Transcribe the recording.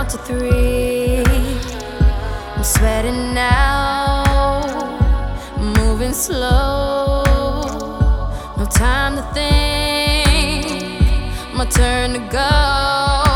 to three. I'm sweating now, moving slow. No time to think, my turn to go.